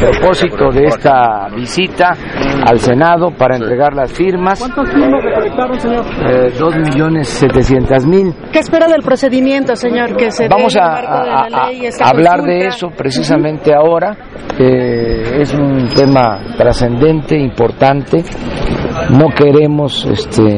propósito de esta visita al Senado para entregar las firmas. ¿Cuántos firmas recolectaron, señor? 2.700.000. ¿Qué espera del procedimiento, señor? Que se Vamos a hablar de eso precisamente ahora. Es un tema trascendente, importante. No queremos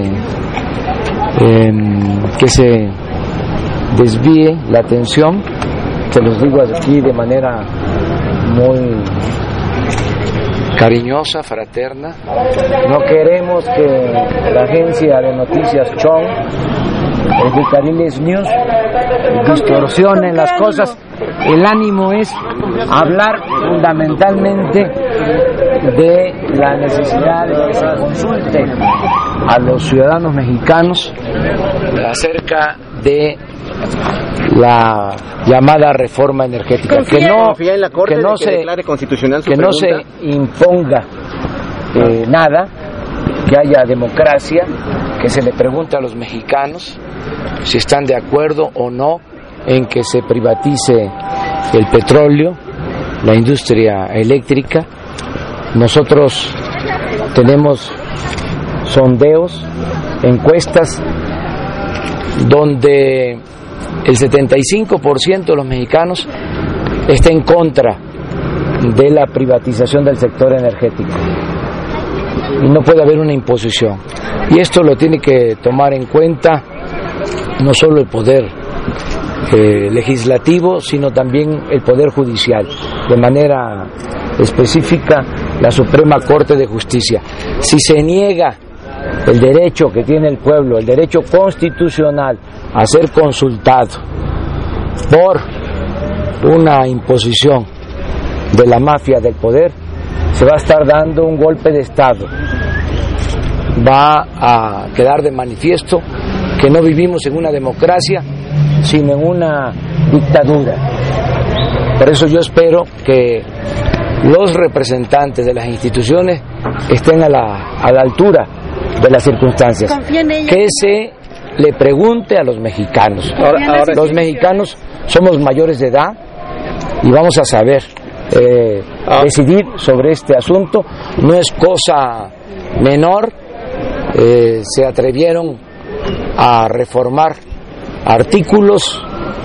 que se desvíe la atención. Se los digo aquí de manera muy cariñosa, fraterna. No queremos que la agencia de noticias Chong, de Cariles News, distorsionen las cosas. El ánimo es hablar fundamentalmente de la necesidad de que se consulte a los ciudadanos mexicanos acerca de la llamada reforma energética, que no se imponga nada, que haya democracia, que se le pregunte a los mexicanos si están de acuerdo o no en que se privatice el petróleo, la industria eléctrica. Nosotros tenemos sondeos, encuestas, donde el 75% de los mexicanos está en contra de la privatización del sector energético. Y no puede haber una imposición. Y esto lo tiene que tomar en cuenta no solo el poder legislativo, sino también el poder judicial, de manera específica la Suprema Corte de Justicia. Si se niega el derecho que tiene el pueblo, el derecho constitucional a ser consultado por una imposición de la mafia del poder, se va a estar dando un golpe de Estado. Va a quedar de manifiesto que no vivimos en una democracia, sino en una dictadura. Por eso yo espero que los representantes de las instituciones estén a la altura de las circunstancias, que se le pregunte a los mexicanos. Los mexicanos somos mayores de edad y vamos a saber decidir sobre este asunto. No es cosa menor. Se atrevieron a reformar artículos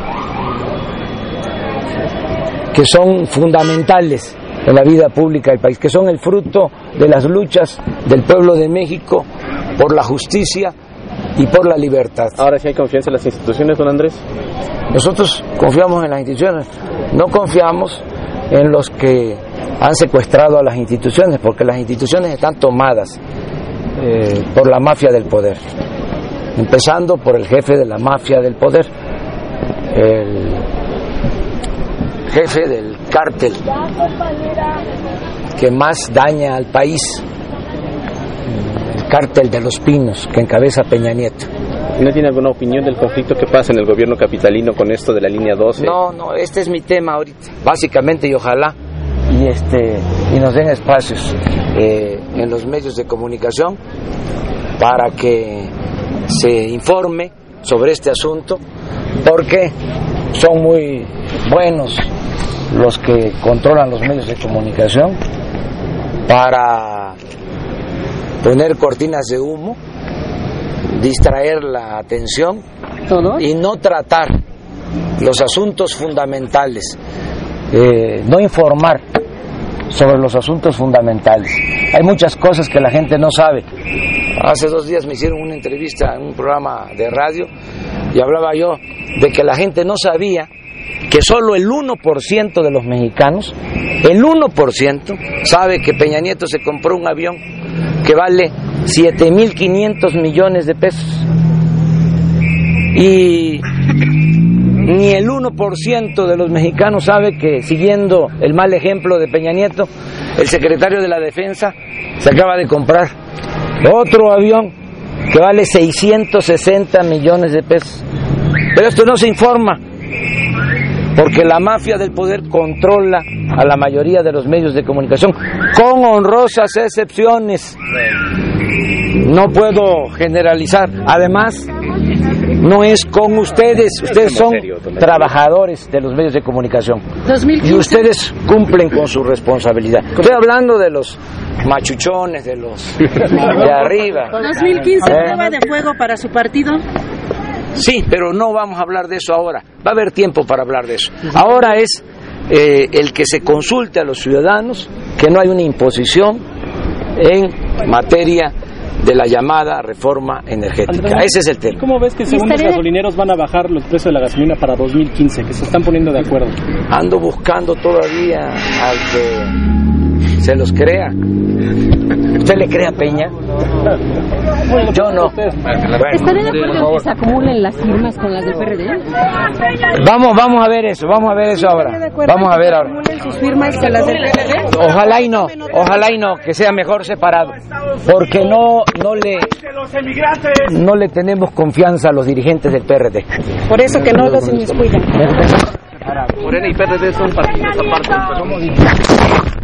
que son fundamentales en la vida pública del país, que son el fruto de las luchas del pueblo de México por la justicia y por la libertad. Ahora sí hay confianza en las instituciones, don Andrés. Nosotros confiamos en las instituciones, no confiamos en los que han secuestrado a las instituciones, porque las instituciones están tomadas por la mafia del poder, empezando por el jefe de la mafia del poder, el jefe del cártel que más daña al país, el cártel de Los Pinos, que encabeza Peña Nieto. ¿No tiene alguna opinión del conflicto que pasa en el gobierno capitalino con esto de la línea 12? No, este es mi tema ahorita, básicamente, y ojalá y nos den espacios en los medios de comunicación para que se informe sobre este asunto, porque son muy buenos los que controlan los medios de comunicación para poner cortinas de humo, distraer la atención y no tratar los asuntos fundamentales, no informar sobre los asuntos fundamentales. Hay muchas cosas que la gente no sabe. Hace 2 días me hicieron una entrevista en un programa de radio y hablaba yo de que la gente no sabía que solo el 1% de los mexicanos, el 1%, sabe que Peña Nieto se compró un avión que vale 7.500 millones de pesos. Y ni el 1% de los mexicanos sabe que, siguiendo el mal ejemplo de Peña Nieto, el secretario de la Defensa se acaba de comprar otro avión que vale 660 millones de pesos. Pero esto no se informa, porque la mafia del poder controla a la mayoría de los medios de comunicación, con honrosas excepciones. No puedo generalizar. Además, No es con ustedes, ustedes son trabajadores de los medios de comunicación 2015. y ustedes cumplen con su responsabilidad. Estoy hablando de los machuchones, de los de arriba. 2015, prueba de fuego para su partido. Sí, pero no vamos a hablar de eso ahora. Va a haber tiempo para hablar de eso. Ahora es el que se consulte a los ciudadanos, que no hay una imposición en materia de la llamada reforma energética. Andrés, ese es el tema. ¿Cómo ves que según los gasolineros van a bajar los precios de la gasolina para 2015, que se están poniendo de acuerdo? Ando buscando todavía al que se los crea. ¿Usted le cree a Peña? Yo no. ¿Estaría de acuerdo en que se acumulen las firmas con las del PRD? Vamos a ver eso ahora. Vamos a ver ahora. ¿Sus firmas con las del PRD? Ojalá y no, que sea mejor separado, porque no le tenemos confianza a los dirigentes del PRD. Por eso que no los inmiscuyan. Morena y PRD son partidos aparte.